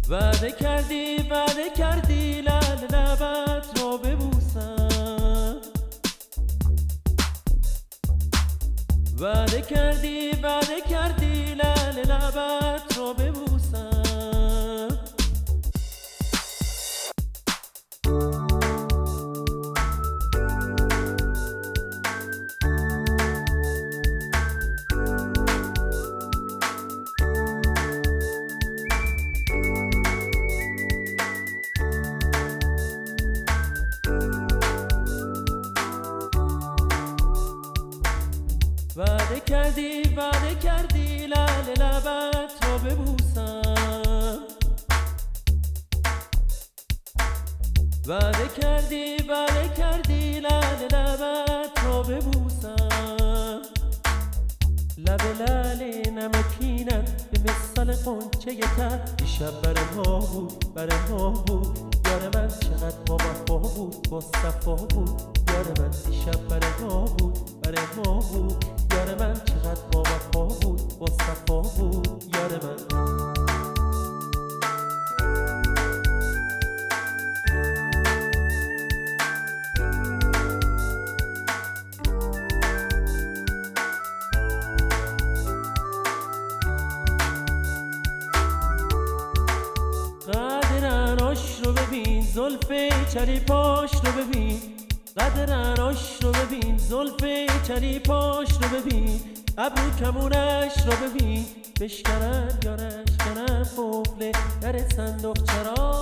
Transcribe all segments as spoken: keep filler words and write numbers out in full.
وعده کردی وعده کردی لعل لبت رو ببوسم، وعده کردی وعده کردی لعل لبت رو ببوسم. وعده کردی وعده کردی لعل لبت رو ببوسم، وعده کردی وعده کردی لعل لبت رو ببوسم. لب لعل نمکینت به مثال قنچه تر دیشب بر ما بود بر ما بود. یار من چقدر با وفا بود با صفا بود. یار من دیشب بر ما بود بر ما بود. یار من چقدر با وفا بود با صفا بود. یار من قدرناش رو ببین، زلف چلیپاش رو ببین. قدرناش رو ببین، زلف چلیپاش رو ببین. ابرو کمونش رو ببین، بشکنن یا نشکنن قفل در صندوق چرا.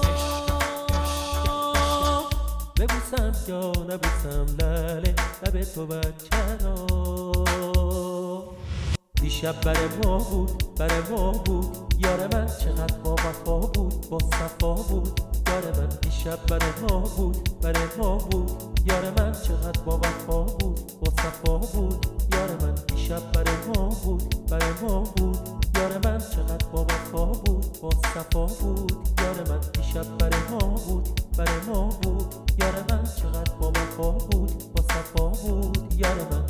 ببوسم یا نبوسم لعل لب تو بچرا. دیشب بر ما بود بر ما بود. یار من چقدر با وفا بود با صفا بود. یار من دیشب بر ما بود بر ما بود. یار من چقدر با وفا بود با صفا بود. یار من دیشب بر ما بود بر ما بود. یار من چقدر با وفا بود با صفا بود. یار من دیشب بر ما بود بر ما بود. یار من چقدر با وفا بود با صفا بود. یار من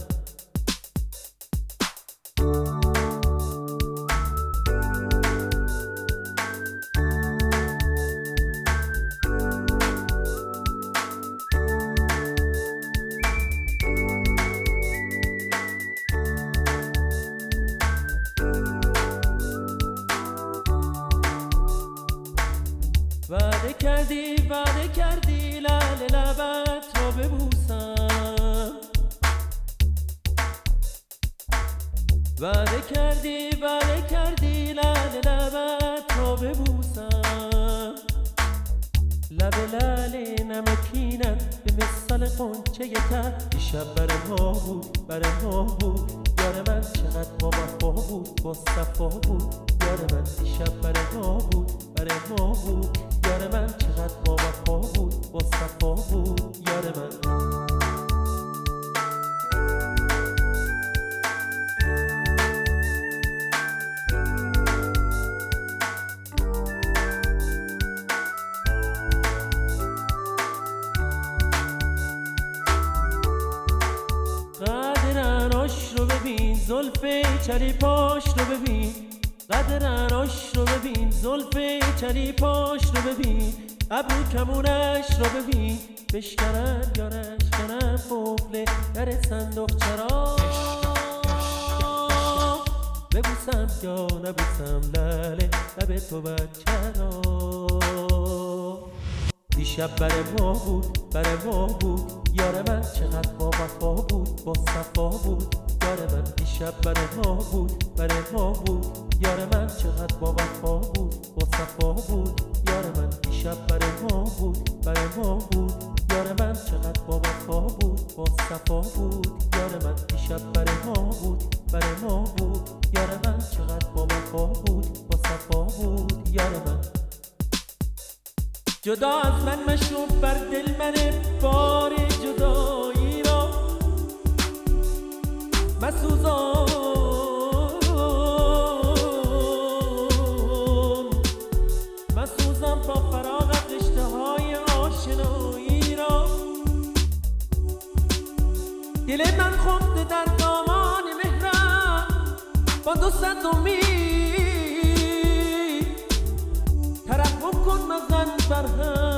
وعده کردی وعده کردی لعل لبت رو ببوسم، وعده کردی وعده کردی لعل لبت رو ببوسم. لب لعل نمکینت به مثال قنچه تر دیشب بر ما بود بر ما بود. یار من چقدر با وفا بود با صفا بود. یار من دیشب بر ما بود بر ما بود. یار من چقدر با وفا بود با صفا بود. یار من قدرناش رو ببین، زلف چلیپاش رو ببین. قدرناش رو ببین، زلف چلیپاش رو ببین. ابرو کمونش رو ببین، بشکنن یا نشکنن قفل در صندوق چرا. ببوسم یا نبوسم لعل لب تو بچرا. دیشب بر ما بود بر ما بود. یار من چقدر با وفا بود با صفا بود. یار من دیشب بر ما بود بر ما بود. یار من چقدر با وفا بود با صفا بود. یار من دیشب بر ما بود بر ما بود. یار من چقدر با وفا بود با صفا بود. یار من دیشب بر ما بود بر ما بود. یار من چقدر با وفا بود با صفا بود. یار من جدا از من مشو بر دل من بار جدایی را مسوزان. مسوزان با فراغت رشته های آشنایی را. دل من خفته در دامان مهرم با دو صد امید. ترحم بر هم